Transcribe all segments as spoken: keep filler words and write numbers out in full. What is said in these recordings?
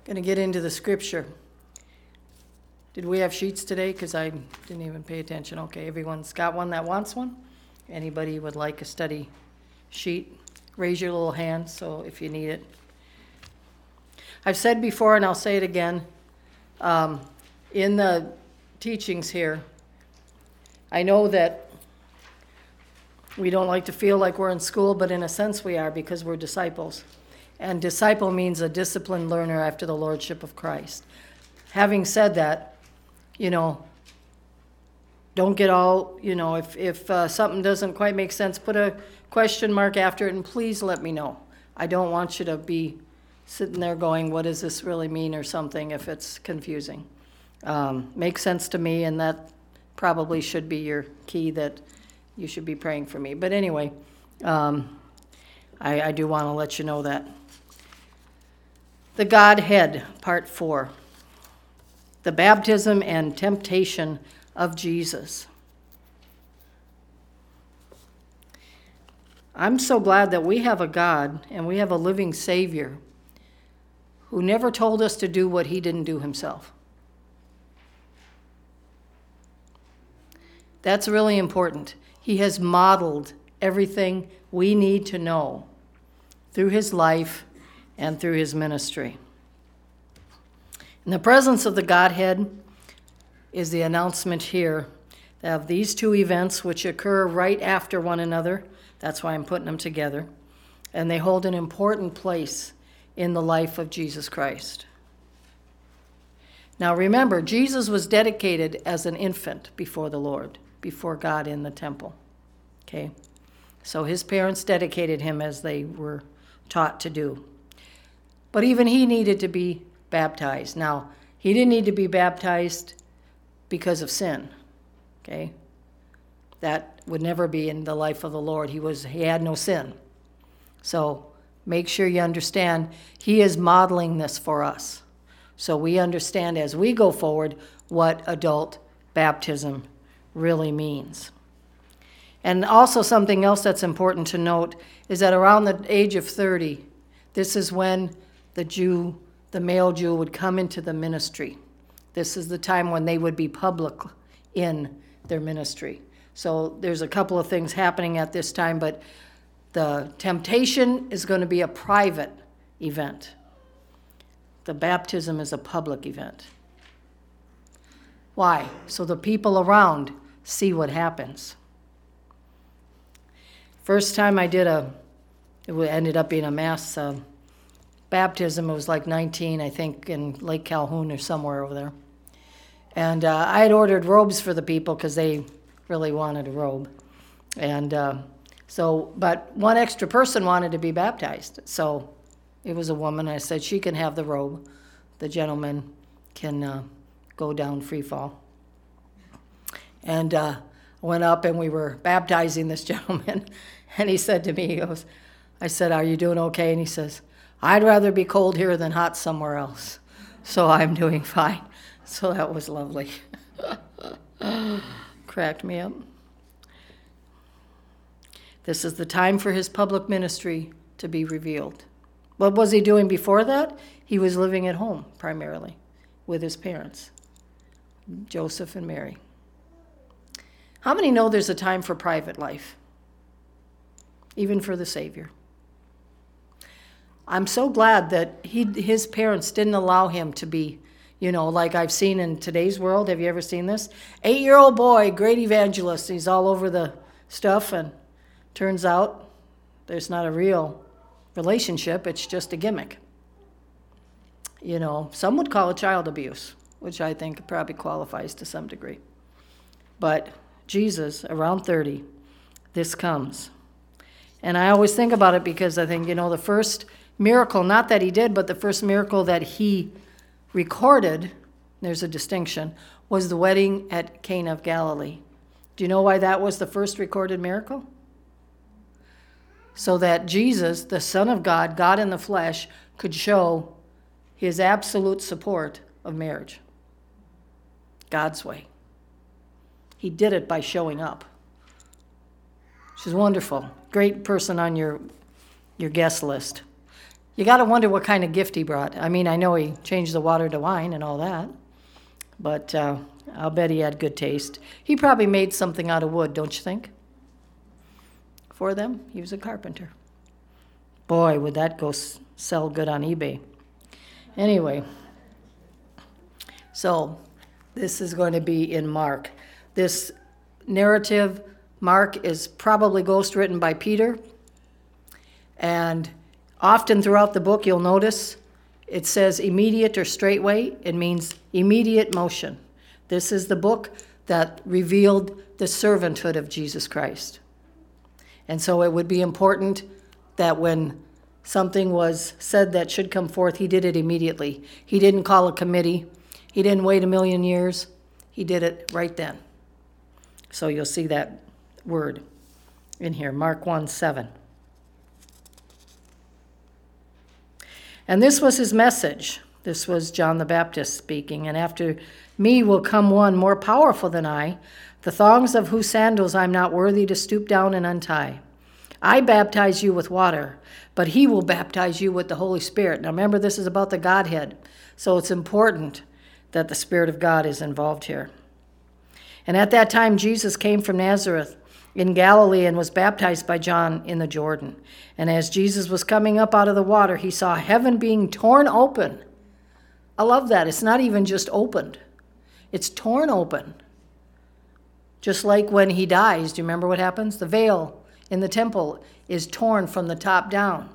Going to get into the scripture. Did we have sheets today? Because I didn't even pay attention. Okay, everyone's got one that wants one? Anybody would like a study sheet? Raise your little hand so if you need it. I've said before, and I'll say it again, um, in the teachings here, I know that we don't like to feel like we're in school, but in a sense we are, because we're disciples. And disciple means a disciplined learner after the lordship of Christ. Having said that, you know, don't get all, you know, if, if uh, something doesn't quite make sense, put a question mark after it, and please let me know. I don't want you to be sitting there going, what does this really mean, or something, if it's confusing. Um, makes sense to me, and that probably should be your key, that you should be praying for me. But anyway, um, I, I do want to let you know that. The Godhead, part four. The baptism and temptation of Jesus. I'm so glad that we have a God and we have a living Savior who never told us to do what he didn't do himself. That's really important. He has modeled everything we need to know through his life and through his ministry. In the presence of the Godhead is the announcement here of these two events which occur right after one another. That's why I'm putting them together. And they hold an important place in the life of Jesus Christ. Now remember, Jesus was dedicated as an infant before the Lord, before God in the temple. Okay? So his parents dedicated him as they were taught to do. But even he needed to be baptized. Now, he didn't need to be baptized because of sin. Okay? That would never be in the life of the Lord. He was he had no sin. So make sure you understand, he is modeling this for us. So we understand as we go forward what adult baptism really means. And also something else that's important to note is that around the age of thirty, this is when the Jew, the male Jew, would come into the ministry. This is the time when they would be public in their ministry. So there's a couple of things happening at this time, but the temptation is going to be a private event. The baptism is a public event. Why? So the people around see what happens. First time I did a, it ended up being a mass uh, baptism. It was like nineteen, I think, in Lake Calhoun or somewhere over there. And uh, I had ordered robes for the people because they really wanted a robe. And uh, so, but one extra person wanted to be baptized. So it was a woman. I said, she can have the robe. The gentleman can uh, go down free fall. And uh, I went up and we were baptizing this gentleman. And he said to me, he goes, I said, are you doing okay? And he says, I'd rather be cold here than hot somewhere else. So I'm doing fine. So that was lovely. Cracked me up. This is the time for his public ministry to be revealed. What was he doing before that? He was living at home, primarily, with his parents, Joseph and Mary. How many know there's a time for private life, even for the Savior? I'm so glad that he, his parents didn't allow him to be, you know, like I've seen in today's world. Have you ever seen this? Eight-year-old boy, great evangelist. He's all over the stuff, and turns out there's not a real relationship. It's just a gimmick. You know, some would call it child abuse, which I think probably qualifies to some degree. But Jesus, around thirty, this comes. And I always think about it because I think, you know, the first miracle, not that he did, but the first miracle that he recorded, there's a distinction, was the wedding at Cana of Galilee. Do you know why that was the first recorded miracle? So that Jesus, the Son of God, God in the flesh, could show his absolute support of marriage. God's way. He did it by showing up. She's wonderful. Great person on your, your guest list. You got to wonder what kind of gift he brought. I mean, I know he changed the water to wine and all that, but uh, I'll bet he had good taste. He probably made something out of wood, don't you think? For them, he was a carpenter. Boy, would that go s- sell good on eBay. Anyway, so this is going to be in Mark. This narrative, Mark, is probably ghostwritten by Peter. And often throughout the book, you'll notice it says immediate or straightway. It means immediate motion. This is the book that revealed the servanthood of Jesus Christ. And so it would be important that when something was said that should come forth, he did it immediately. He didn't call a committee. He didn't wait a million years. He did it right then. So you'll see that word in here, Mark one seven. And this was his message. This was John the Baptist speaking. And after me will come one more powerful than I, the thongs of whose sandals I'm not worthy to stoop down and untie. I baptize you with water, but he will baptize you with the Holy Spirit. Now remember, this is about the Godhead, so it's important that the Spirit of God is involved here. And at that time, Jesus came from Nazareth in Galilee and was baptized by John in the Jordan. And as Jesus was coming up out of the water, he saw heaven being torn open. I love that. It's not even just opened. It's torn open. Just like when he dies, do you remember what happens? The veil in the temple is torn from the top down.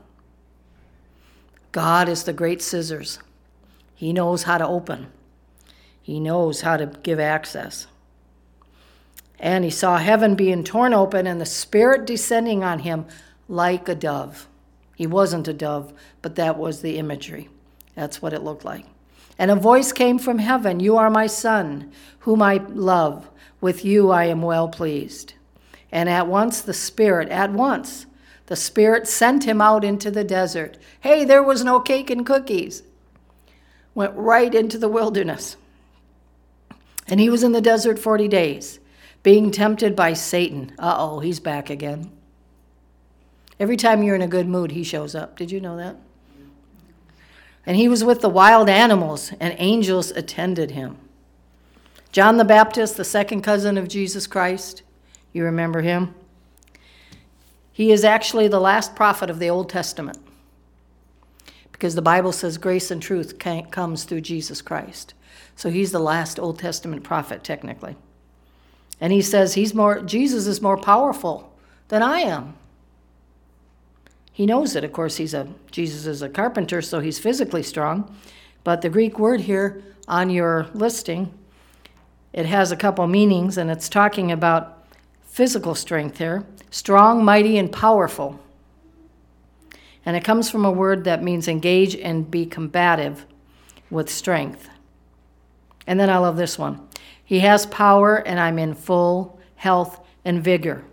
God is the great scissors. He knows how to open. He knows how to give access. And he saw heaven being torn open and the Spirit descending on him like a dove. He wasn't a dove, but that was the imagery. That's what it looked like. And a voice came from heaven, "You are my Son, whom I love. With you I am well pleased." And at once the Spirit, at once, the Spirit sent him out into the desert. Hey, there was no cake and cookies. Went right into the wilderness. And he was in the desert forty days, being tempted by Satan. Uh-oh, he's back again. Every time you're in a good mood, he shows up. Did you know that? And he was with the wild animals, and angels attended him. John the Baptist, the second cousin of Jesus Christ, you remember him? He is actually the last prophet of the Old Testament, because the Bible says grace and truth comes through Jesus Christ. So he's the last Old Testament prophet, technically. And he says he's more, Jesus is more powerful than I am. He knows it. Of course, he's a Jesus is a carpenter, so he's physically strong. But the Greek word here on your listing, it has a couple meanings, and it's talking about physical strength here. Strong, mighty, and powerful. And it comes from a word that means engage and be combative with strength. And then I love this one. He has power, and I'm in full health and vigor.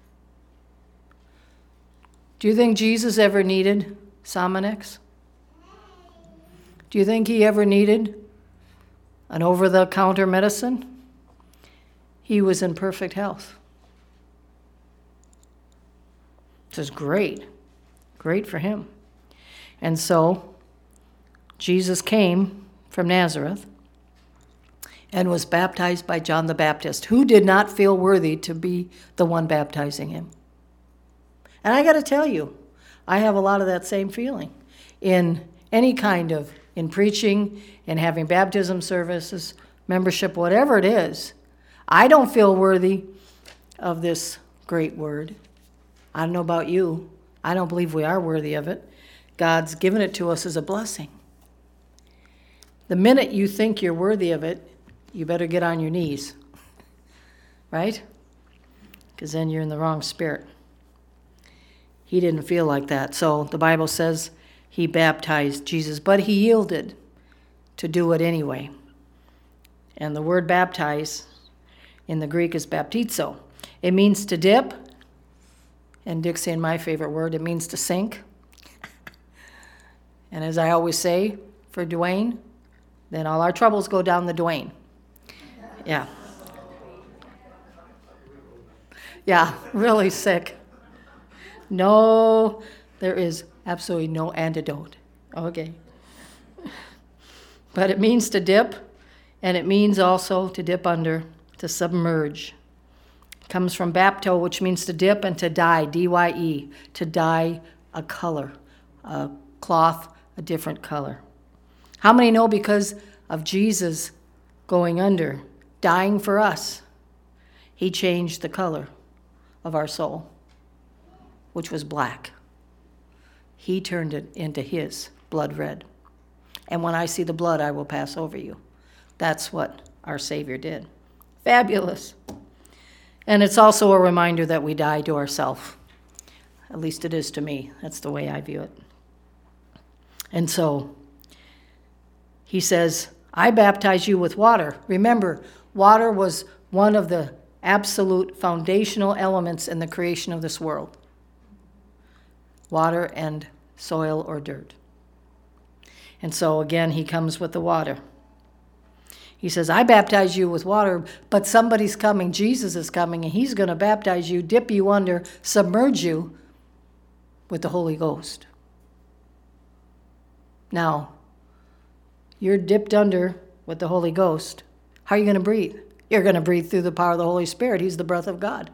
Do you think Jesus ever needed Sominex? Do you think he ever needed an over-the-counter medicine? He was in perfect health. This is great. Great for him. And so, Jesus came from Nazareth and was baptized by John the Baptist, who did not feel worthy to be the one baptizing him. And I got to tell you, I have a lot of that same feeling in any kind of, in preaching, in having baptism services, membership, whatever it is. I don't feel worthy of this great word. I don't know about you. I don't believe we are worthy of it. God's given it to us as a blessing. The minute you think you're worthy of it, you better get on your knees, right? Because then you're in the wrong spirit. He didn't feel like that. So the Bible says he baptized Jesus, but he yielded to do it anyway. And the word baptize in the Greek is baptizo. It means to dip. And Dixie, and my favorite word, it means to sink. And as I always say, for Dwayne, then all our troubles go down the Dwayne. Yeah. Yeah, really sick. No, there is absolutely no antidote Okay. But it means to dip, and it means also to dip under, to submerge. It comes from bapto, which means to dip, and to dye, D Y E, to dye a color, a cloth, a different color. How many know because of Jesus going under, dying for us, he changed the color of our soul, which was black. He turned it into his blood red. And when I see the blood, I will pass over you. That's what our Savior did. Fabulous. And it's also a reminder that we die to ourselves. At least it is to me. That's the way I view it. And so he says, I baptize you with water. Remember, water was one of the absolute foundational elements in the creation of this world. Water and soil or dirt. And so again, he comes with the water. He says, I baptize you with water, but somebody's coming. Jesus is coming, and he's going to baptize you, dip you under, submerge you with the Holy Ghost. Now, you're dipped under with the Holy Ghost. How are you going to breathe? You're going to breathe through the power of the Holy Spirit. He's the breath of God.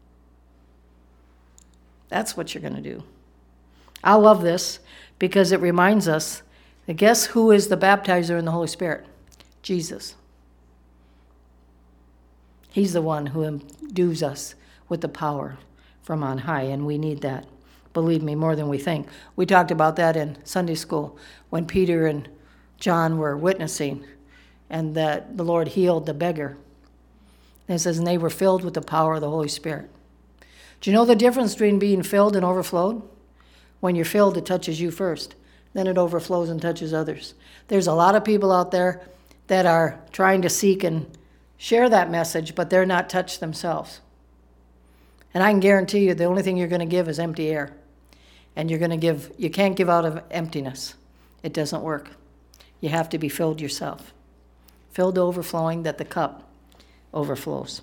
That's what you're going to do. I love this because it reminds us that guess who is the baptizer in the Holy Spirit? Jesus. He's the one who endues us with the power from on high, and we need that. Believe me, more than we think. We talked about that in Sunday school when Peter and John were witnessing and that the Lord healed the beggar. And it says, and they were filled with the power of the Holy Spirit. Do you know the difference between being filled and overflowed? When you're filled, it touches you first. Then it overflows and touches others. There's a lot of people out there that are trying to seek and share that message, but they're not touched themselves. And I can guarantee you the only thing you're going to give is empty air. And you're going to give, you can't give out of emptiness. It doesn't work. You have to be filled yourself. Filled to overflowing, that the cup overflows.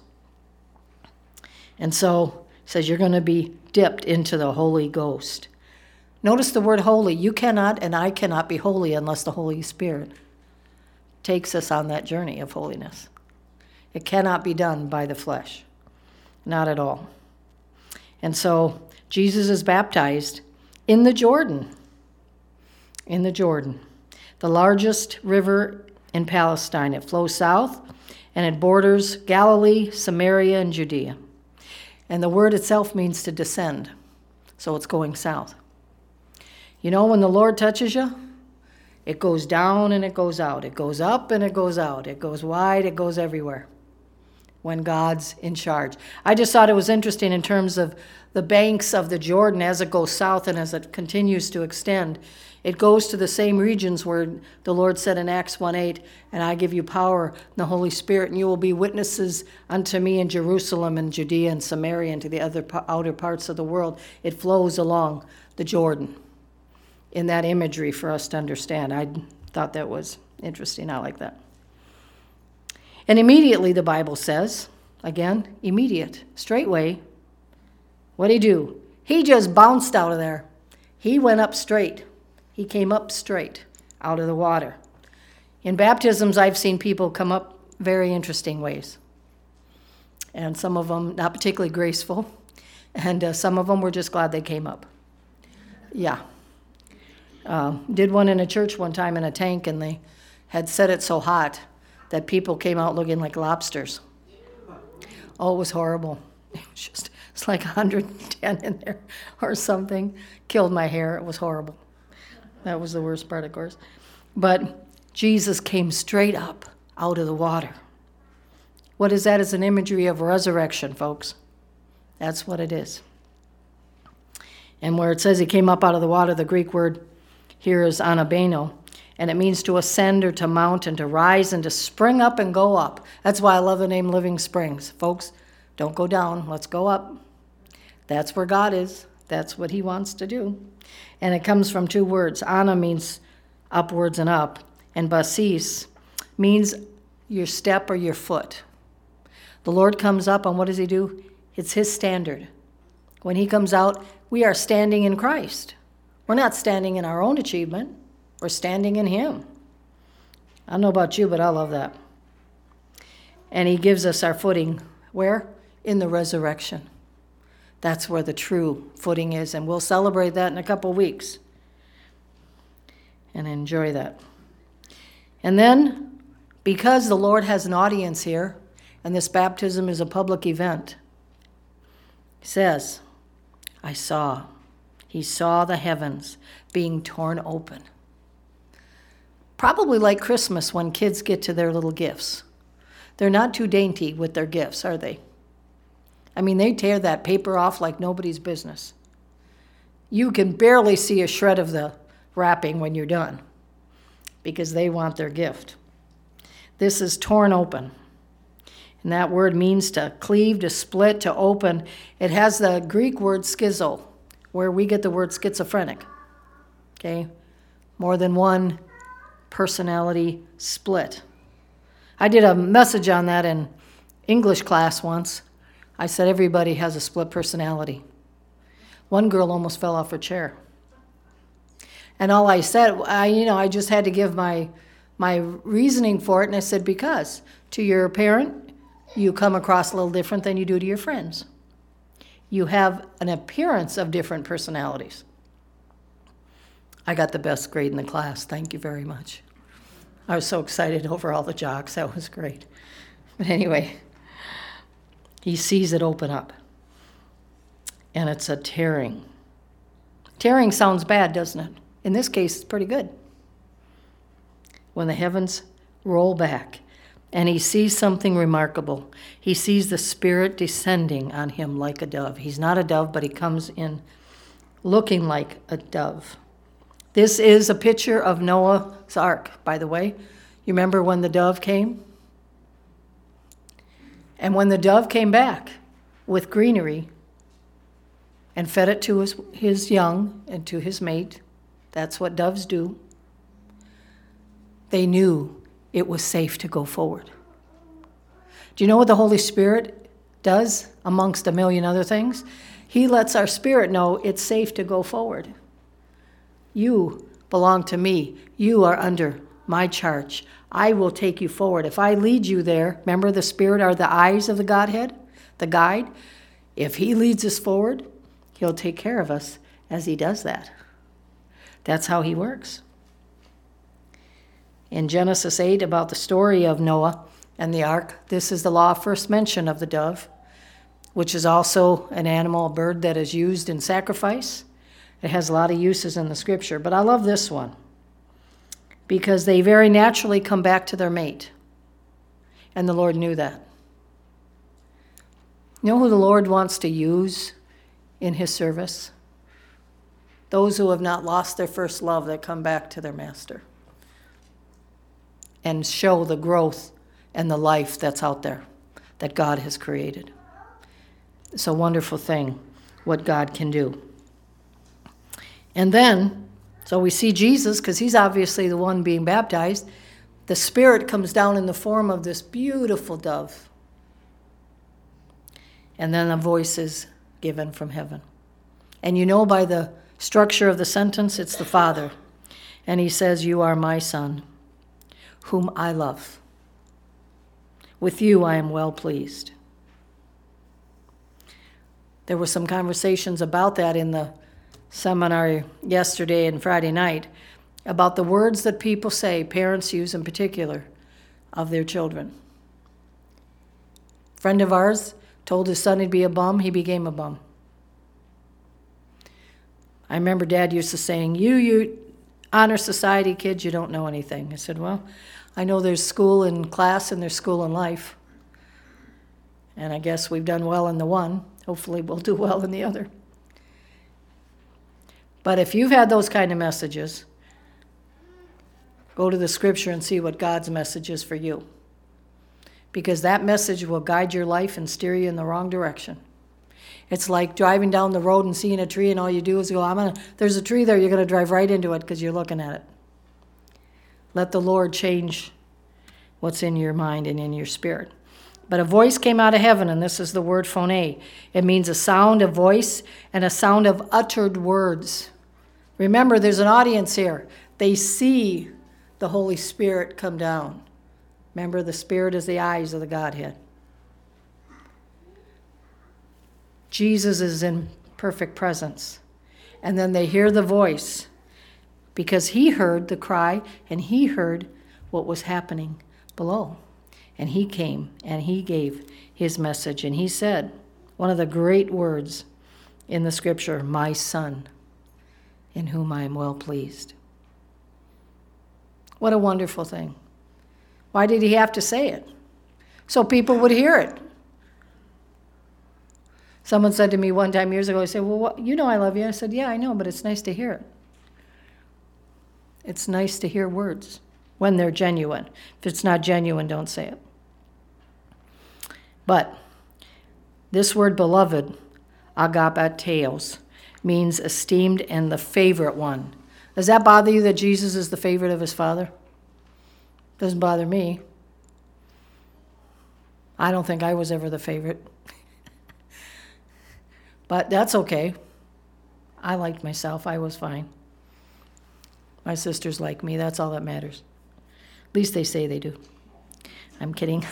And so it says you're going to be dipped into the Holy Ghost. Notice the word holy. You cannot and I cannot be holy unless the Holy Spirit takes us on that journey of holiness. It cannot be done by the flesh. Not at all. And so Jesus is baptized in the Jordan. In the Jordan. The largest river in Palestine. It flows south and it borders Galilee, Samaria, and Judea. And the word itself means to descend. So it's going south. You know, when the Lord touches you, it goes down and it goes out. It goes up and it goes out. It goes wide, it goes everywhere. When God's in charge. I just thought it was interesting in terms of the banks of the Jordan as it goes south and as it continues to extend. It goes to the same regions where the Lord said in Acts one eight, and I give you power in the Holy Spirit, and you will be witnesses unto me in Jerusalem and Judea and Samaria and to the other outer parts of the world. It flows along the Jordan in that imagery for us to understand. I thought that was interesting. I like that. And immediately, the Bible says, again, immediate, straightway, what'd he do? He just bounced out of there. He went up straight. He came up straight out of the water. In baptisms, I've seen people come up very interesting ways. And some of them not particularly graceful. And uh, some of them were just glad they came up. Yeah. Uh, did one in a church one time in a tank, and they had set it so hot that people came out looking like lobsters. Oh, it was horrible. It was just, it's like one hundred ten in there or something. Killed my hair. It was horrible. That was the worst part, of course. But Jesus came straight up out of the water. What is that? It's an imagery of resurrection, folks. That's what it is. And where it says he came up out of the water, the Greek word here is anabeno, and it means to ascend or to mount and to rise and to spring up and go up. That's why I love the name Living Springs. Folks, don't go down. Let's go up. That's where God is. That's what he wants to do. And it comes from two words. Ana means upwards and up, and basis means your step or your foot. The Lord comes up, and what does he do? It's his standard. When he comes out, we are standing in Christ. We're not standing in our own achievement. We're standing in him. I don't know about you, but I love that. And he gives us our footing. Where? In the resurrection. That's where the true footing is, and we'll celebrate that in a couple weeks and enjoy that. And then, because the Lord has an audience here, and this baptism is a public event, he says, I saw, he saw the heavens being torn open. Probably like Christmas when kids get to their little gifts. They're not too dainty with their gifts, are they? I mean, they tear that paper off like nobody's business. You can barely see a shred of the wrapping when you're done because they want their gift. This is torn open. And that word means to cleave, to split, to open. It has the Greek word schizo, where we get the word schizophrenic. Okay? More than one personality split. I did a message on that in English class once. I said everybody has a split personality. One girl almost fell off her chair. And all I said, I, you know, I just had to give my my reasoning for it, and I said, because to your parent, you come across a little different than you do to your friends. You have an appearance of different personalities. I got the best grade in the class. Thank you very much. I was so excited over all the jocks. That was great. But anyway, he sees it open up. And it's a tearing. Tearing sounds bad, doesn't it? In this case, it's pretty good. When the heavens roll back and he sees something remarkable. He sees the Spirit descending on him like a dove. He's not a dove, but he comes in looking like a dove. This is a picture of Noah's Ark, by the way. You remember when the dove came? And when the dove came back with greenery and fed it to his, his young and to his mate, that's what doves do, they knew it was safe to go forward. Do you know what the Holy Spirit does amongst a million other things? He lets our spirit know it's safe to go forward. You belong to me. You are under my charge. I will take you forward. If I lead you there, remember the Spirit are the eyes of the Godhead, the guide. If he leads us forward, he'll take care of us as he does that. That's how he works. In Genesis eight, about the story of Noah and the ark, this is the law of first mention of the dove, which is also an animal, a bird that is used in sacrifice. It has a lot of uses in the scripture, but I love this one because they very naturally come back to their mate, and the Lord knew that. You know who the Lord wants to use in his service? Those who have not lost their first love that come back to their master and show the growth and the life that's out there that God has created. It's a wonderful thing what God can do. And then, so we see Jesus, because he's obviously the one being baptized. The Spirit comes down in the form of this beautiful dove. And then a voice is given from heaven. And you know by the structure of the sentence, it's the Father. And he says, "You are my Son, whom I love. With you I am well pleased." There were some conversations about that in the seminar yesterday and Friday night about the words that people say, parents use in particular, of their children. A friend of ours told his son he'd be a bum, he became a bum. I remember Dad used to saying, you, you honor society kids, you don't know anything. I said, well, I know there's school in class and there's school in life. And I guess we've done well in the one. Hopefully we'll do well in the other. But if you've had those kind of messages, go to the scripture and see what God's message is for you. Because that message will guide your life and steer you in the wrong direction. It's like driving down the road and seeing a tree and all you do is go, I'm gonna, there's a tree there, you're going to drive right into it because you're looking at it. Let the Lord change what's in your mind and in your spirit. But a voice came out of heaven, and this is the word phone. It means a sound, a voice, and a sound of uttered words. Remember, there's an audience here. They see the Holy Spirit come down. Remember, the Spirit is the eyes of the Godhead. Jesus is in perfect presence. And then they hear the voice because he heard the cry and he heard what was happening below. And he came and he gave his message. And he said, one of the great words in the scripture, my Son, in whom I am well pleased. What a wonderful thing. Why did he have to say it? So people would hear it. Someone said to me one time years ago, he said, well, what, you know I love you. I said, yeah, I know, but it's nice to hear it. It's nice to hear words when they're genuine. If it's not genuine, don't say it. But this word beloved, agapateos, means esteemed and the favorite one. Does that bother you that Jesus is the favorite of his Father? Doesn't bother me. I don't think I was ever the favorite. But that's okay. I liked myself. I was fine. My sisters like me. That's all that matters. At least they say they do. I'm kidding.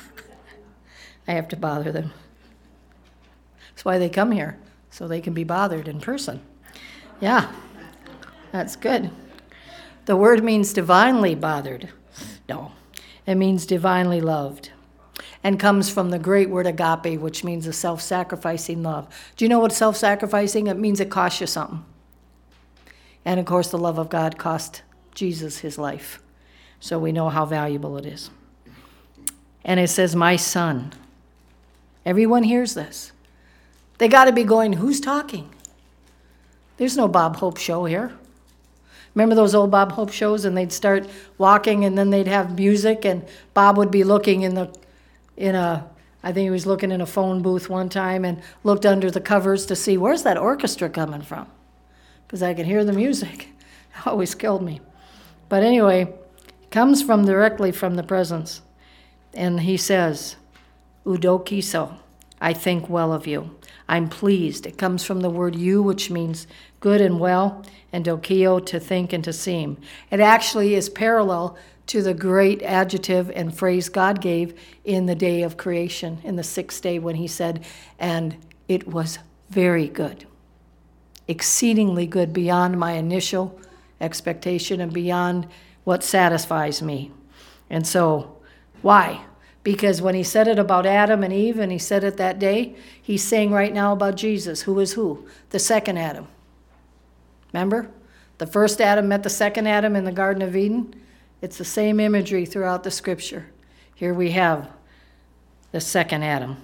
I have to bother them. That's why they come here, so they can be bothered in person. Yeah, that's good. The word means divinely bothered. No, it means divinely loved. And comes from the great word agape, which means a self-sacrificing love. Do you know what self-sacrificing? It means it costs you something. And of course, the love of God cost Jesus his life. So we know how valuable it is. And it says, my Son. Everyone hears this. They got to be going, who's talking? There's no Bob Hope show here. Remember those old Bob Hope shows? And they'd start walking and then they'd have music and Bob would be looking in the in a, I think he was looking in a phone booth one time and looked under the covers to see, where's that orchestra coming from? Because I could hear the music. It always killed me. But anyway, it comes from directly from the presence. And he says, Eudokiso, I think well of you. I'm pleased. It comes from the word you, which means good and well, and dokio, to think and to seem. It actually is parallel to the great adjective and phrase God gave in the day of creation, in the sixth day when he said, and it was very good, exceedingly good, beyond my initial expectation and beyond what satisfies me. And so, why? Because when he said it about Adam and Eve, and he said it that day, he's saying right now about Jesus, who is who? The second Adam. Remember? The first Adam met the second Adam in the Garden of Eden. It's the same imagery throughout the scripture. Here we have the second Adam.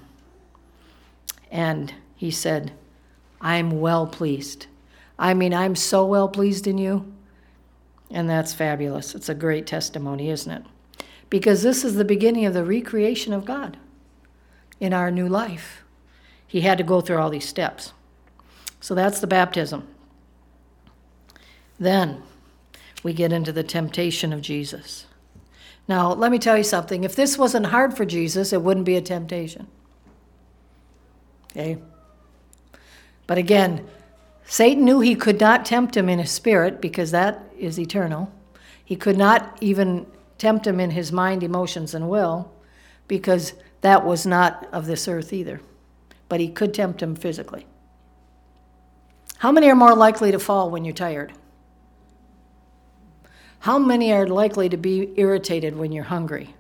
And he said, I'm well pleased. I mean, I'm so well pleased in you. And that's fabulous. It's a great testimony, isn't it? Because this is the beginning of the recreation of God in our new life. He had to go through all these steps. So that's the baptism. Then we get into the temptation of Jesus. Now, let me tell you something. If this wasn't hard for Jesus, it wouldn't be a temptation. Okay? But again, Satan knew he could not tempt him in his spirit because that is eternal. He could not even tempt him in his mind, emotions, and will because that was not of this earth either. But he could tempt him physically. How many are more likely to fall when you're tired? How many are likely to be irritated when you're hungry?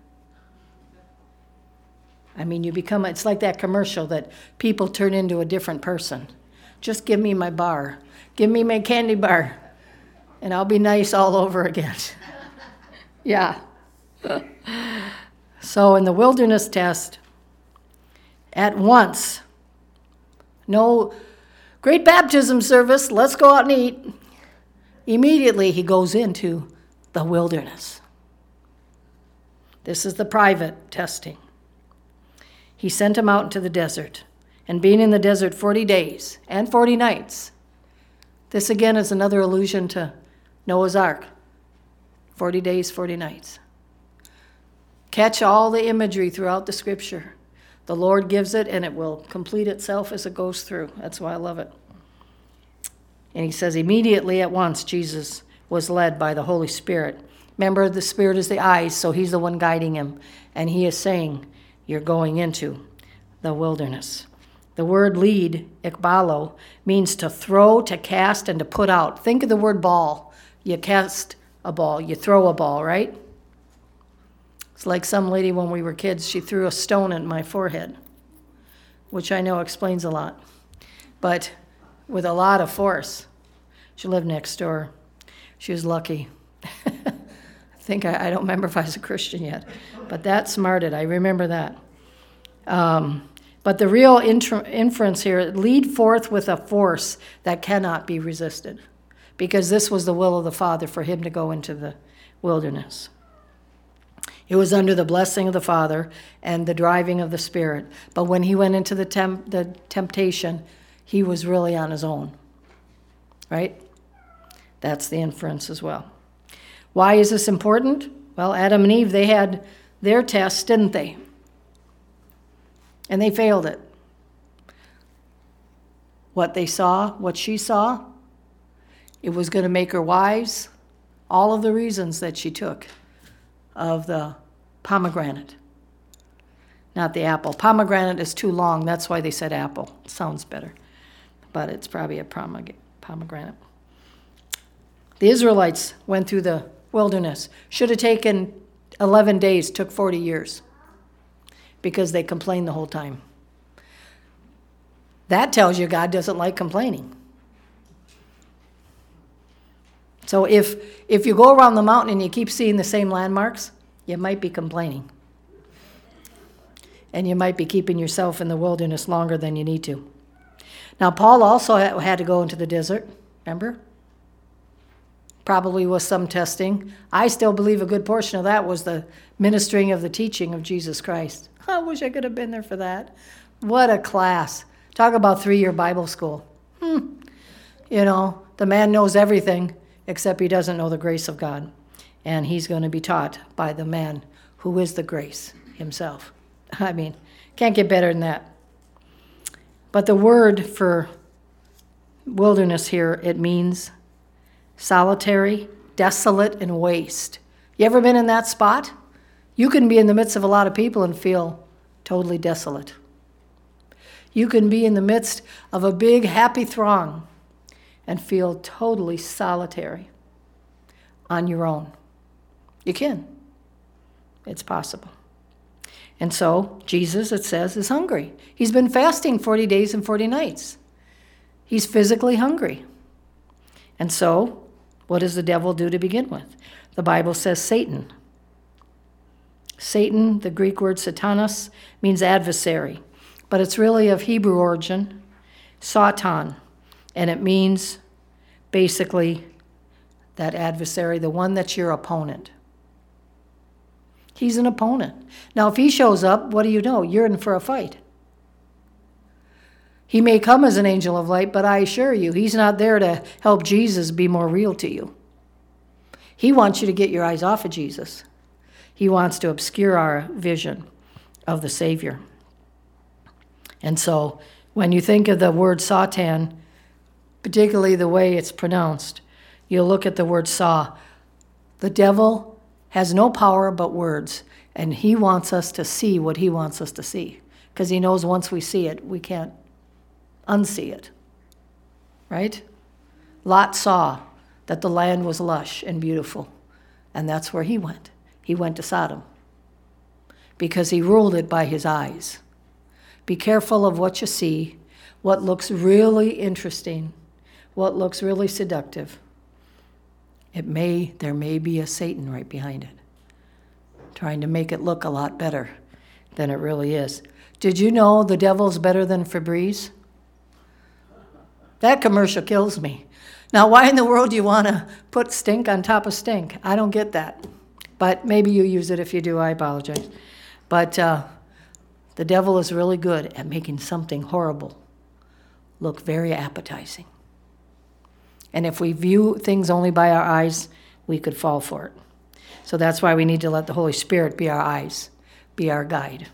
I mean, you become, it's like that commercial that people turn into a different person. Just give me my bar. Give me my candy bar, and I'll be nice all over again. Yeah. So in the wilderness test, at once, no great baptism service, let's go out and eat. Immediately he goes into the wilderness. This is the private testing. He sent him out into the desert, and being in the desert forty days and forty nights. This again is another allusion to Noah's Ark. forty days, forty nights. Catch all the imagery throughout the scripture. The Lord gives it, and it will complete itself as it goes through. That's why I love it. And he says, immediately at once, Jesus was led by the Holy Spirit. Remember, the Spirit is the eyes, so he's the one guiding him. And he is saying, you're going into the wilderness. The word lead, ikbalo, means to throw, to cast, and to put out. Think of the word ball. You cast a ball, you throw a ball, right? It's like some lady when we were kids, she threw a stone at my forehead, which I know explains a lot, but with a lot of force. She lived next door. She was lucky. I think, I, I don't remember if I was a Christian yet, but that smarted, I remember that. Um, but the real inter- inference here, lead forth with a force that cannot be resisted, because this was the will of the Father for him to go into the wilderness. It was under the blessing of the Father and the driving of the Spirit. But when he went into the, temp- the temptation, he was really on his own. Right? That's the inference as well. Why is this important? Well, Adam and Eve, they had their test, didn't they? And they failed it. What they saw, what she saw, it was going to make her wise. All of the reasons that she took of the pomegranate, not the apple. Pomegranate is too long. That's why they said apple. Sounds better. But it's probably a pomegranate. The Israelites went through the wilderness. Should have taken eleven days, took forty years, because they complained the whole time. That tells you God doesn't like complaining. So if if you go around the mountain and you keep seeing the same landmarks, you might be complaining. And you might be keeping yourself in the wilderness longer than you need to. Now, Paul also had to go into the desert, remember? Probably was some testing. I still believe a good portion of that was the ministering of the teaching of Jesus Christ. I wish I could have been there for that. What a class. Talk about three-year Bible school. Hmm. You know, the man knows everything, except he doesn't know the grace of God. And he's going to be taught by the man who is the grace himself. I mean, can't get better than that. But the word for wilderness here, it means solitary, desolate, and waste. You ever been in that spot? You can be in the midst of a lot of people and feel totally desolate. You can be in the midst of a big, happy throng and feel totally solitary on your own. You can. It's possible. And so, Jesus, it says, is hungry. He's been fasting forty days and forty nights. He's physically hungry. And so, what does the devil do to begin with? The Bible says Satan. Satan, the Greek word satanas, means adversary. But it's really of Hebrew origin, satan. And it means basically that adversary, the one that's your opponent. He's an opponent. Now, if he shows up, what do you know? You're in for a fight. He may come as an angel of light, but I assure you, he's not there to help Jesus be more real to you. He wants you to get your eyes off of Jesus. He wants to obscure our vision of the Savior. And so, when you think of the word Satan, particularly the way it's pronounced, you look at the word saw. The devil has no power but words, and he wants us to see what he wants us to see, because he knows once we see it, we can't unsee it, right? Lot saw that the land was lush and beautiful, and that's where he went. He went to Sodom because he ruled it by his eyes. Be careful of what you see, what looks really interesting, what looks really seductive. It may, there may be a Satan right behind it, trying to make it look a lot better than it really is. Did you know the devil's better than Febreze? That commercial kills me. Now, why in the world do you want to put stink on top of stink? I don't get that. But maybe you use it. If you do, I apologize. But uh, the devil is really good at making something horrible look very appetizing. And if we view things only by our eyes, we could fall for it. So that's why we need to let the Holy Spirit be our eyes, be our guide.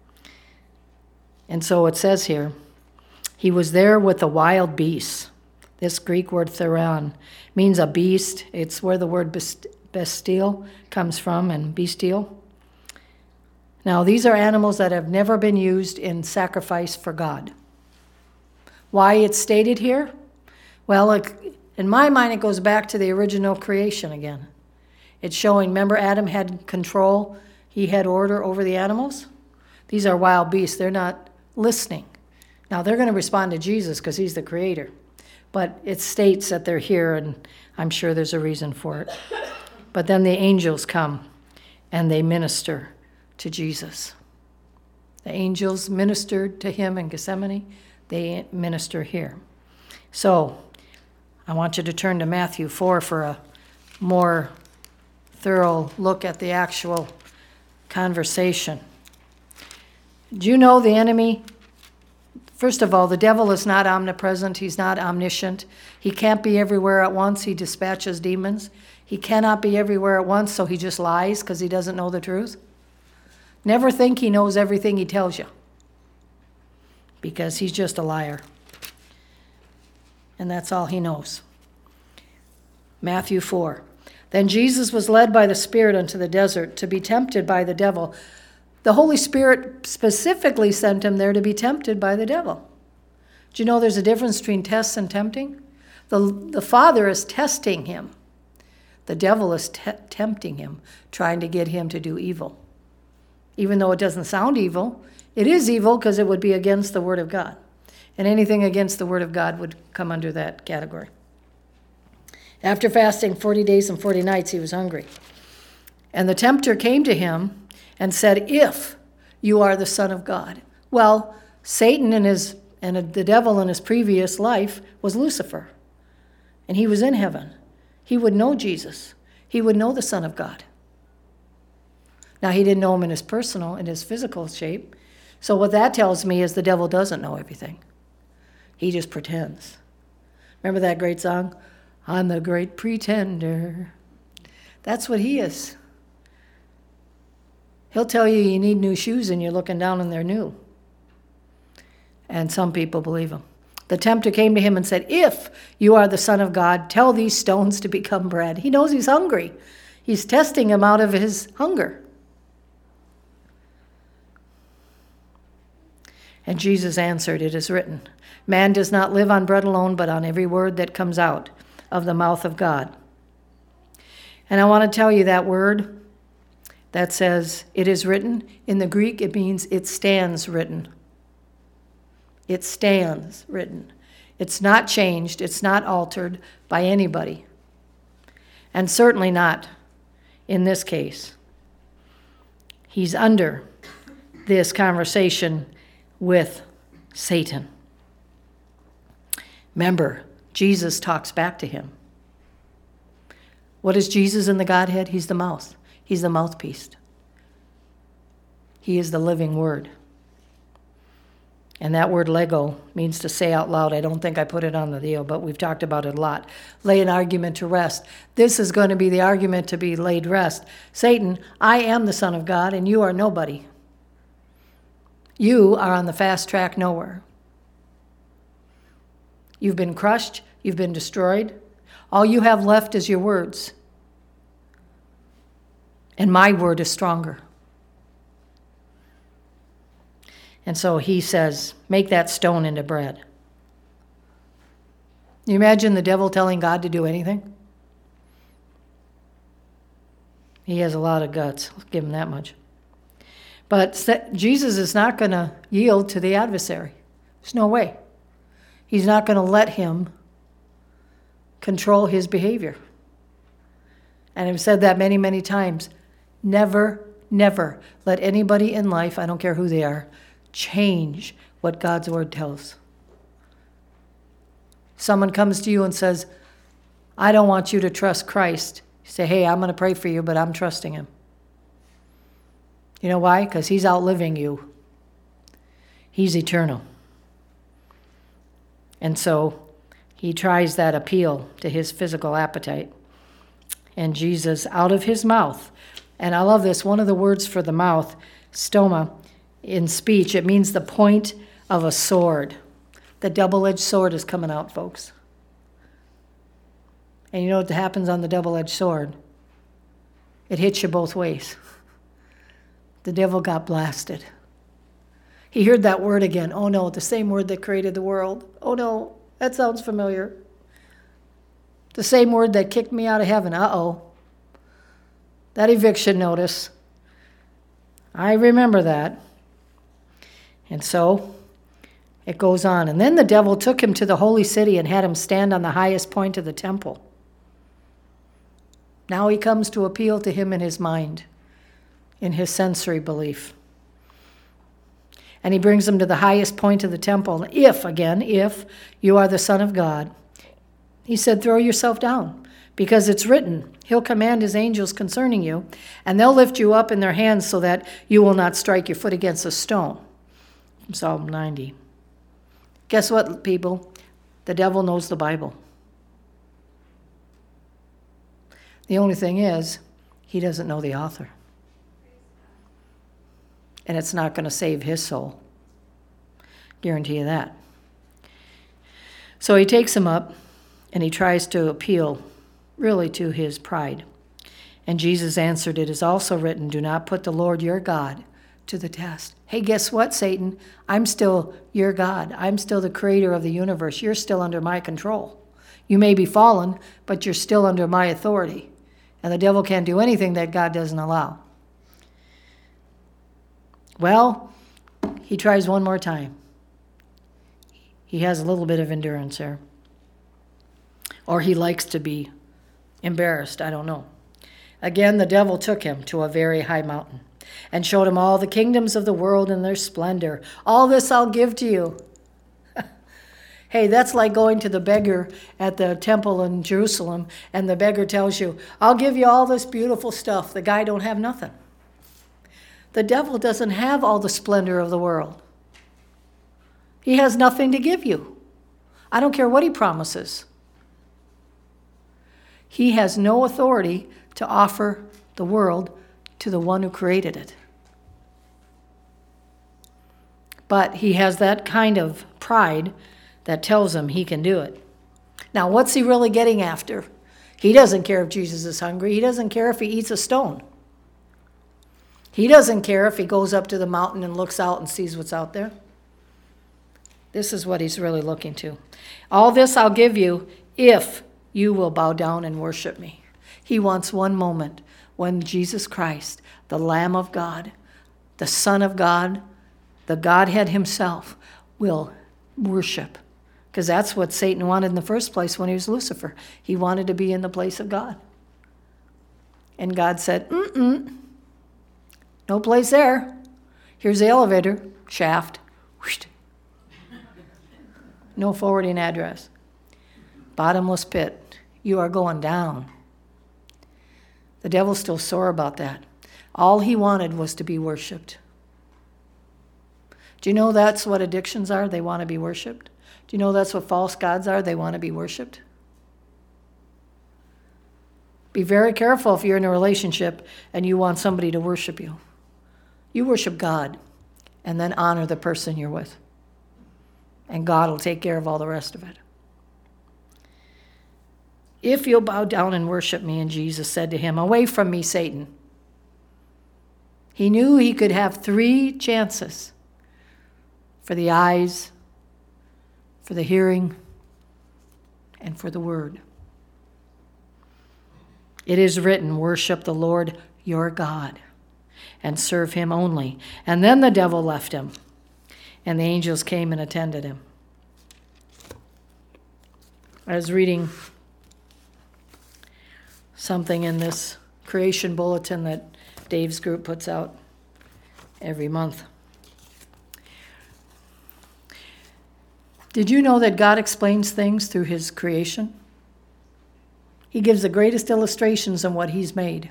And so it says here, he was there with the wild beasts. This Greek word theron means a beast. It's where the word best- bestial comes from, and bestial. Now, these are animals that have never been used in sacrifice for God. Why it's stated here? Well, in my mind, it goes back to the original creation again. It's showing, remember, Adam had control. He had order over the animals. These are wild beasts. They're not listening. Now, they're going to respond to Jesus because he's the creator. But it states that they're here, and I'm sure there's a reason for it. But then the angels come, and they minister to Jesus. The angels ministered to him in Gethsemane. They minister here. So, I want you to turn to Matthew four for a more thorough look at the actual conversation. Do you know the enemy? First of all, the devil is not omnipresent. He's not omniscient. He can't be everywhere at once. He dispatches demons. He cannot be everywhere at once, so he just lies because he doesn't know the truth. Never think he knows everything he tells you, because he's just a liar. And that's all he knows. Matthew four. Then Jesus was led by the Spirit into the desert to be tempted by the devil. The Holy Spirit specifically sent him there to be tempted by the devil. Do you know there's a difference between tests and tempting? The, the Father is testing him. The devil is te- tempting him, trying to get him to do evil. Even though it doesn't sound evil, it is evil because it would be against the Word of God. And anything against the Word of God would come under that category. After fasting forty days and forty nights, he was hungry. And the tempter came to him and said, "If you are the Son of God." Well, Satan in his, and the devil in his previous life was Lucifer. And he was in heaven. He would know Jesus. He would know the Son of God. Now, he didn't know him in his personal, in his physical shape. So what that tells me is the devil doesn't know everything. He just pretends. Remember that great song? I'm the great pretender. That's what he is. He'll tell you you need new shoes and you're looking down and they're new. And some people believe him. The tempter came to him and said, "If you are the Son of God, tell these stones to become bread." He knows he's hungry. He's testing him out of his hunger. And Jesus answered, "It is written, man does not live on bread alone, but on every word that comes out of the mouth of God." And I want to tell you that word that says, "it is written," in the Greek, it means it stands written. It stands written. It's not changed. It's not altered by anybody. And certainly not in this case. He's under this conversation with Satan. Remember, Jesus talks back to him. What is Jesus in the Godhead? He's the mouth. He's the mouthpiece. He is the living word. And that word lego means to say out loud. I don't think I put it on the deal, but we've talked about it a lot. Lay an argument to rest. This is going to be the argument to be laid rest. Satan, I am the Son of God, and you are nobody. You are on the fast track nowhere. You've been crushed. You've been destroyed. All you have left is your words. And my word is stronger. And so he says, make that stone into bread. You imagine the devil telling God to do anything? He has a lot of guts. I'll give him that much. But Jesus is not going to yield to the adversary. There's no way. He's not going to let him control his behavior. And I've said that many, many times. Never, never let anybody in life, I don't care who they are, change what God's word tells. Someone comes to you and says, I don't want you to trust Christ. You say, hey, I'm going to pray for you, but I'm trusting him. You know why? Because he's outliving you. He's eternal. And so he tries that appeal to his physical appetite. And Jesus, out of his mouth, and I love this, one of the words for the mouth, stoma, in speech, it means the point of a sword. The double-edged sword is coming out, folks. And you know what happens on the double-edged sword? It hits you both ways. The devil got blasted. He heard that word again. Oh no, the same word that created the world. Oh no, that sounds familiar. The same word that kicked me out of heaven. Uh-oh. That eviction notice. I remember that. And so it goes on. And then the devil took him to the holy city and had him stand on the highest point of the temple. Now he comes to appeal to him in his mind, in his sensory belief. And he brings him to the highest point of the temple. If, again, if you are the Son of God, he said, throw yourself down, because it's written, he'll command his angels concerning you, and they'll lift you up in their hands so that you will not strike your foot against a stone. Psalm ninety. Guess what, people? The devil knows the Bible. The only thing is, he doesn't know the author. And it's not going to save his soul. Guarantee you that. So he takes him up, and he tries to appeal, really, to his pride. And Jesus answered, it is also written, do not put the Lord your God to the test. Hey, guess what, Satan? I'm still your God. I'm still the creator of the universe. You're still under my control. You may be fallen, but you're still under my authority. And the devil can't do anything that God doesn't allow. Well, he tries one more time. He has a little bit of endurance here. Or he likes to be embarrassed, I don't know. Again, the devil took him to a very high mountain and showed him all the kingdoms of the world and their splendor. All this I'll give to you. Hey, that's like going to the beggar at the temple in Jerusalem, and the beggar tells you, I'll give you all this beautiful stuff. The guy don't have nothing. The devil doesn't have all the splendor of the world. He has nothing to give you. I don't care what he promises. He has no authority to offer the world to the one who created it. But he has that kind of pride that tells him he can do it. Now, what's he really getting after? He doesn't care if Jesus is hungry. He doesn't care if he eats a stone. He doesn't care if he goes up to the mountain and looks out and sees what's out there. This is what he's really looking to. All this I'll give you if you will bow down and worship me. He wants one moment when Jesus Christ, the Lamb of God, the Son of God, the Godhead himself, will worship. Because that's what Satan wanted in the first place when he was Lucifer. He wanted to be in the place of God. And God said, mm-mm, no place there. Here's the elevator shaft. No forwarding address. Bottomless pit. You are going down. The devil's still sore about that. All he wanted was to be worshipped. Do you know that's what addictions are? They want to be worshipped. Do you know that's what false gods are? They want to be worshipped. Be very careful if you're in a relationship and you want somebody to worship you. You worship God and then honor the person you're with. And God will take care of all the rest of it. If you'll bow down and worship me, and Jesus said to him, away from me, Satan. He knew he could have three chances for the eyes, for the hearing, and for the word. It is written, worship the Lord your God and serve him only. And then the devil left him, and the angels came and attended him. I was reading something in this creation bulletin that Dave's group puts out every month. Did you know that God explains things through his creation? He gives the greatest illustrations on what he's made.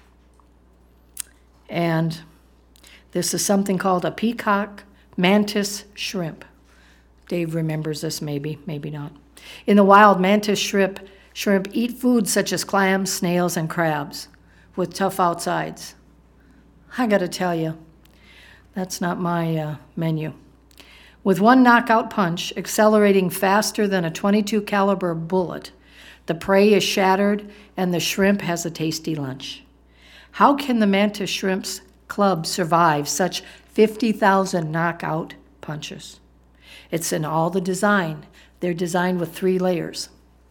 And this is something called a peacock mantis shrimp. Dave remembers this maybe, maybe not. In the wild, mantis shrimp, shrimp eat food such as clams, snails, and crabs with tough outsides. I got to tell you, that's not my uh, menu. With one knockout punch, accelerating faster than a twenty-two caliber bullet, The prey is shattered, and the shrimp has a tasty lunch. How can the Mantis Shrimps Club survive such fifty thousand knockout punches? It's in all the design. They're designed with three layers.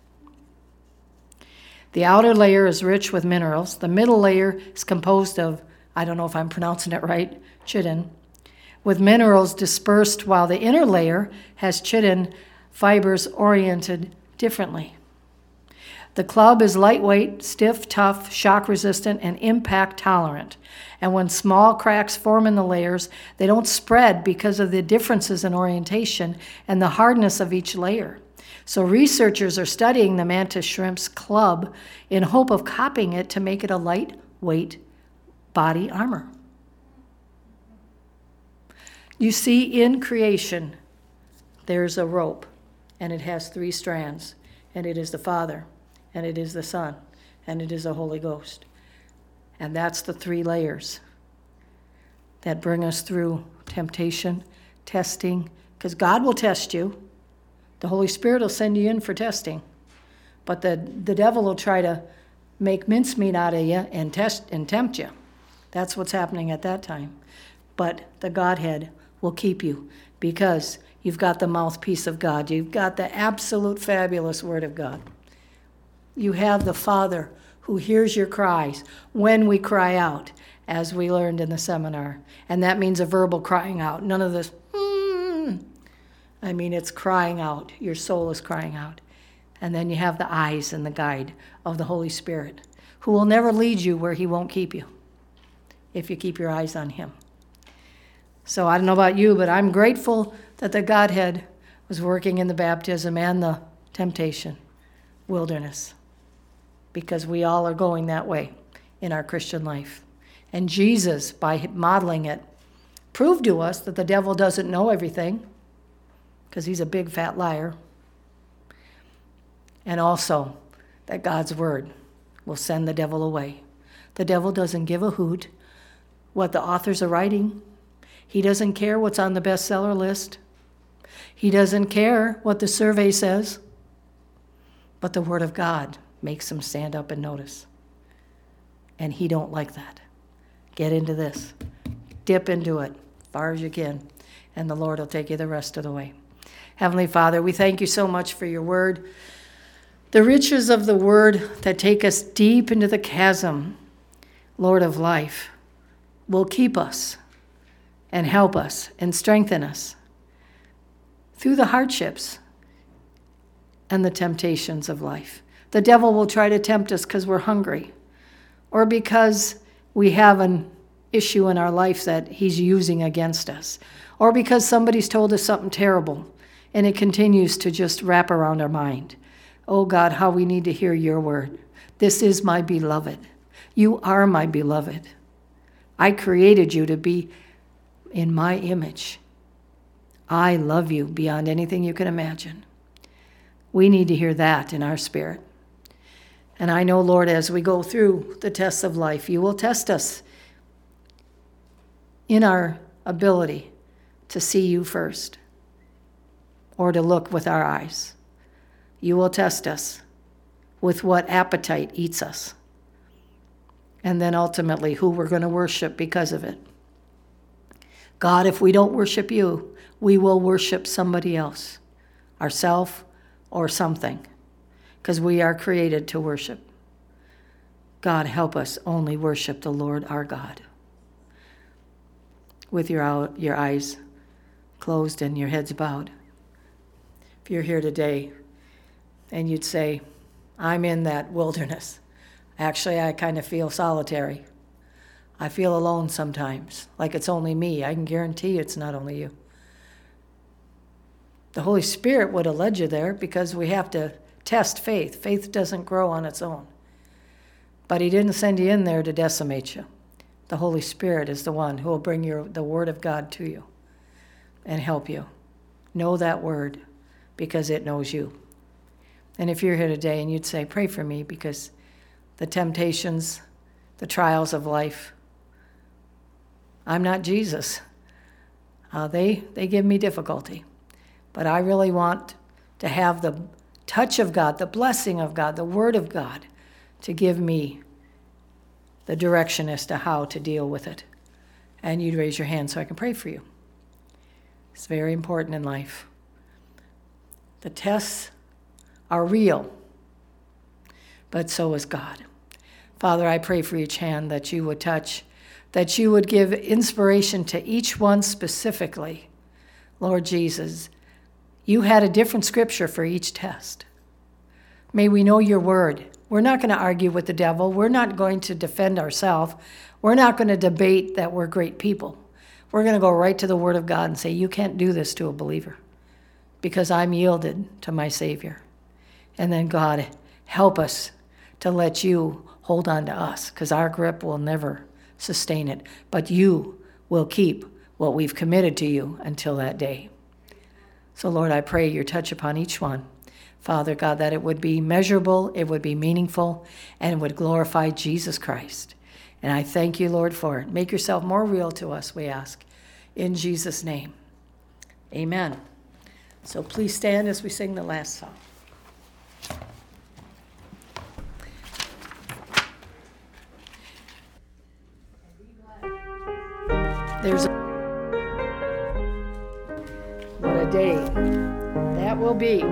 The outer layer is rich with minerals. The middle layer is composed of, I don't know if I'm pronouncing it right, chitin, with minerals dispersed, while the inner layer has chitin fibers oriented differently. The club is lightweight, stiff, tough, shock-resistant, and impact-tolerant. And when small cracks form in the layers, they don't spread because of the differences in orientation and the hardness of each layer. So researchers are studying the Mantis Shrimps Club in hope of copying it to make it a lightweight body armor. You see, in creation, there's a rope, and it has three strands, and it is the Father, and it is the Son, and it is the Holy Ghost. And that's the three layers that bring us through temptation, testing, because God will test you. The Holy Spirit will send you in for testing. But the, the devil will try to make mincemeat out of you and test and tempt you. That's what's happening at that time. But the Godhead will keep you because you've got the mouthpiece of God. You've got the absolute fabulous Word of God. You have the Father who hears your cries when we cry out, as we learned in the seminar. And that means a verbal crying out. None of this, mm. I mean, it's crying out. Your soul is crying out. And then you have the eyes and the guide of the Holy Spirit, who will never lead you where he won't keep you, if you keep your eyes on him. So I don't know about you, but I'm grateful that the Godhead was working in the baptism and the temptation wilderness, because we all are going that way in our Christian life. And Jesus, by modeling it, proved to us that the devil doesn't know everything, because he's a big fat liar. And also that God's word will send the devil away. The devil doesn't give a hoot what the authors are writing. He doesn't care what's on the bestseller list. He doesn't care what the survey says. But the word of God makes him stand up and notice. And he don't like that. Get into this. Dip into it as far as you can. And the Lord will take you the rest of the way. Heavenly Father, we thank you so much for your word. The riches of the word that take us deep into the chasm, Lord of life, will keep us and help us and strengthen us through the hardships and the temptations of life. The devil will try to tempt us because we're hungry or because we have an issue in our life that he's using against us, or because somebody's told us something terrible and it continues to just wrap around our mind. Oh God, how we need to hear your word. This is my beloved. You are my beloved. I created you to be in my image. I love you beyond anything you can imagine. We need to hear that in our spirit. And I know, Lord, as we go through the tests of life, you will test us in our ability to see you first, or to look with our eyes. You will test us with what appetite eats us, and then ultimately who we're going to worship because of it. God, if we don't worship you, we will worship somebody else, ourselves or something, because we are created to worship. God, help us only worship the Lord our God with your, your eyes closed and your heads bowed. If you're here today and you'd say, I'm in that wilderness. Actually, I kind of feel solitary. I feel alone sometimes, like it's only me. I can guarantee it's not only you. The Holy Spirit would have led you there, because we have to test faith. Faith doesn't grow on its own. But he didn't send you in there to decimate you. The Holy Spirit is the one who will bring your, the word of God to you and help you. Know that word, because it knows you. And if you're here today and you'd say, pray for me, because the temptations, the trials of life, I'm not Jesus. Uh, they, they give me difficulty. But I really want to have the touch of God, the blessing of God, the word of God to give me the direction as to how to deal with it. And you'd raise your hand so I can pray for you. It's very important in life. The tests are real, but so is God. Father, I pray for each hand that you would touch, that you would give inspiration to each one specifically. Lord Jesus, you had a different scripture for each test. May we know your word. We're not going to argue with the devil. We're not going to defend ourselves. We're not going to debate that we're great people. We're going to go right to the word of God and say, you can't do this to a believer because I'm yielded to my Savior. And then God, help us to let you hold on to us because our grip will never sustain it. But you will keep what we've committed to you until that day. So Lord, I pray your touch upon each one. Father God, that it would be measurable, it would be meaningful, and it would glorify Jesus Christ. And I thank you, Lord, for it. Make yourself more real to us, we ask. In Jesus' name, amen. So please stand as we sing the last song. There's a, what a day that will be.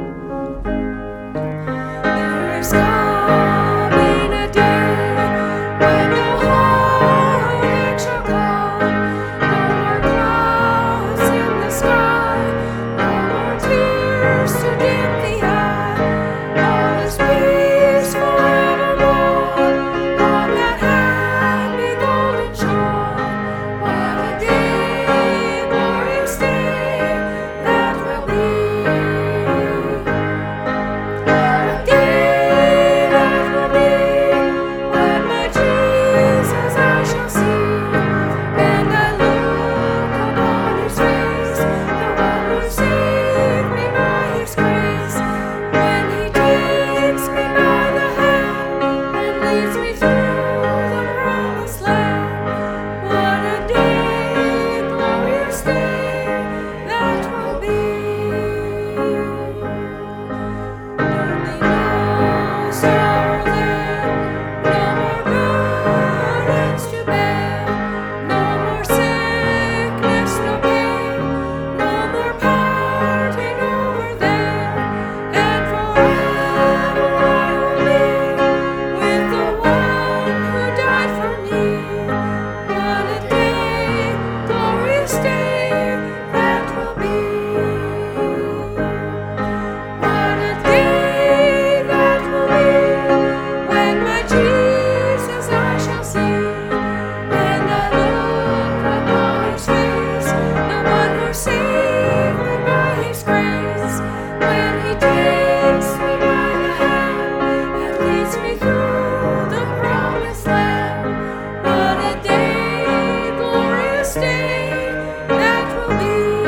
There's coming a day when no heartache shall come, no more clouds in the sky, no more tears to dim the eye. All is peace forevermore on that happy golden shore. What a day, glorious day that will be. What a day that will be when my Jesus I shall see, and I look upon his face, the one who saved me by his grace. When he takes me by the hand and leads me through the promised land. What a day, glorious day that will be. Lonely no sorrow there, no more burdens to bear, no more sickness, no pain, no more parting over there, and forever I will be with the one who died for me. What a day, glorious day that will be. What a day that will be when my Jesus I shall see, and I look upon his face, the one who saved me by his grace. When he takes me by the hand and leads me through the promised land. What a day, glorious day that will be.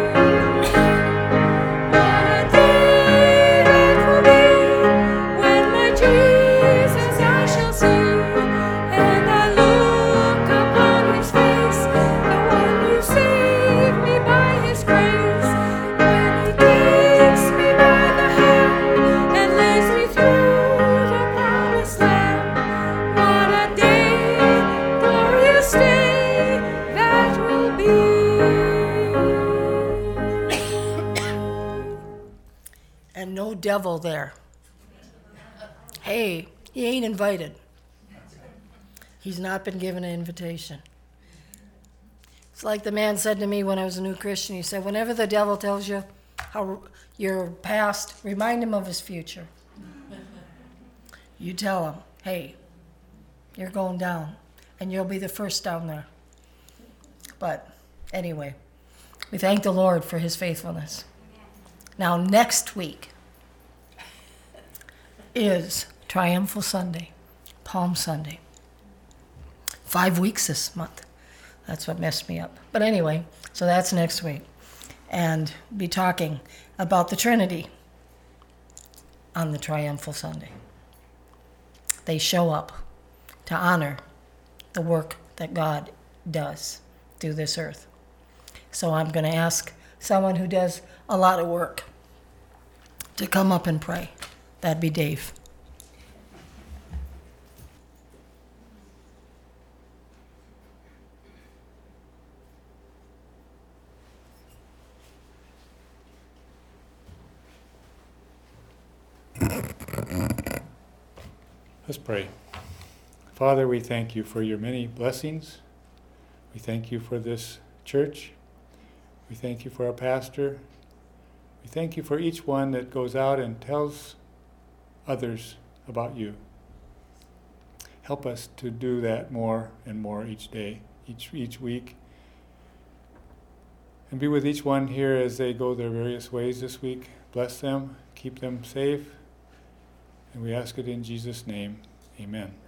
What a day that will be when my Jesus I shall see, and I look upon his face, the one who saved me by his grace. When he takes me by the hand and leads me through the promised land. What a day, glorious day that will be. And no devil there. Hey, he ain't invited. He's not been given an invitation. It's like the man said to me when I was a new Christian. He said, whenever the devil tells you how your past, remind him of his future. You tell him, hey, you're going down, and you'll be the first down there. But anyway, we thank the Lord for his faithfulness. Now, next week is Triumphal Sunday, Palm Sunday. Five weeks this month. That's what messed me up. But anyway, so that's next week. And be talking about the Trinity on the Triumphal Sunday. They show up to honor the work that God does through this earth. So I'm going to ask someone who does a lot of work to come up and pray. That'd be Dave. Let's pray. Father, we thank you for your many blessings. We thank you for this church. We thank you for our pastor. We thank you for each one that goes out and tells others about you. Help us to do that more and more each day, each each week. And be with each one here as they go their various ways this week. Bless them, keep them safe. And we ask it in Jesus' name. Amen.